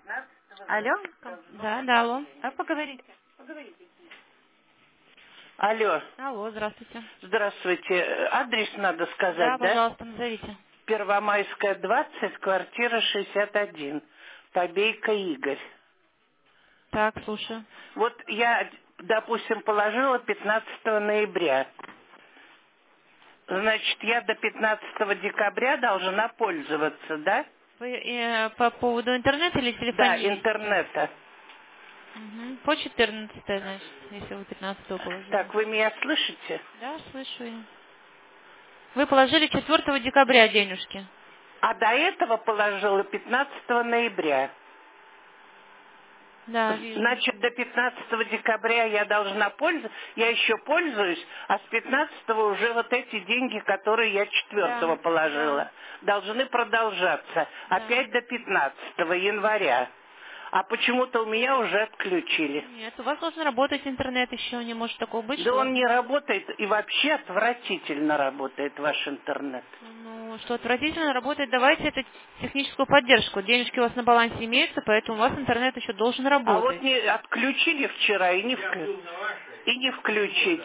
Алло? Да, да, алло. А поговорите. Алло, Алло, здравствуйте. здравствуйте. Адрес надо Да, сказать, да? пожалуйста, назовите. Первомайская, 20, квартира 61. Побейка Игорь. Так, слушаю. Вот я, допустим, положила 15 ноября. Значит, я до 15 декабря должна пользоваться, да? По поводу интернета или Да, телефонии? интернета. Угу. По 14, значит, если вы 15 положили. Так, вы меня слышите? Да, слышу я. Вы положили 4 декабря денежки. А до этого положила 15 ноября. Да, вижу. Значит, до 15 декабря я должна пользоваться, я еще пользуюсь, а с 15 уже вот эти деньги, которые я 4 Да, да, положила, должны продолжаться. да. Опять до 15 января. А почему-то у меня уже отключили. Нет, у вас должен работать интернет еще. Не может такого быть, Да что у вас... он не работает, и вообще отвратительно работает ваш интернет. Ну, что отвратительно работает, давайте эту техническую поддержку. Денежки у вас на балансе имеются, поэтому у вас интернет еще должен А вот работать. не отключили вчера и и не включить.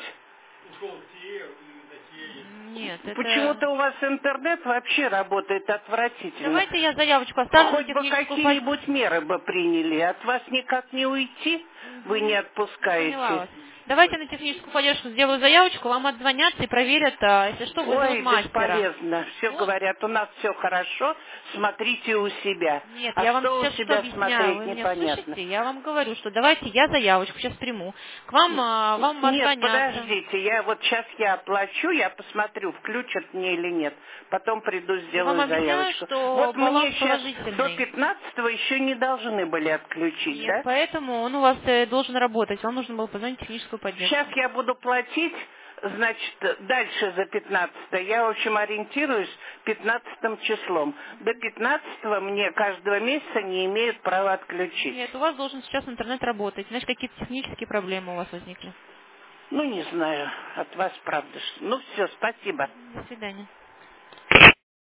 Нет, это... Почему-то у вас интернет вообще работает отвратительно. Давайте я заявочку оставлю на Хоть бы техническую поддержку. какие-нибудь меры бы приняли. От вас никак не уйти, вы не Я поняла отпускаете. вас. Давайте на техническую поддержку сделаю заявочку, вам отзвонятся и проверят, если что, вызовут Ой, мастера. бесполезно. Все Вот. говорят, у нас все хорошо, смотрите у себя. Нет, А я вам что у сейчас что себя объясняю, смотреть, вы меня непонятно. слышите? Я вам говорю, что давайте я заявочку сейчас приму. К вам, вам Нет, отзвонятся. подождите, я вот сейчас я оплачу, я посмотрю, включат мне или нет. Потом приду, Я вам сделаю объясняю, заявочку. что Вот мне баланс сейчас до положительный. 15-го еще не должны были отключить, Нет, да? поэтому он у вас должен работать. Вам нужно было позвонить в техническую Сейчас поддержку. я буду платить, значит, дальше за 15. Я, в общем, ориентируюсь 15 числом. До 15 мне каждого месяца не имеют права отключить. Нет, у вас должен сейчас интернет работать. Значит, какие-то технические проблемы у вас возникли. Ну, не знаю, от вас правда. Ну, все, спасибо. До свидания.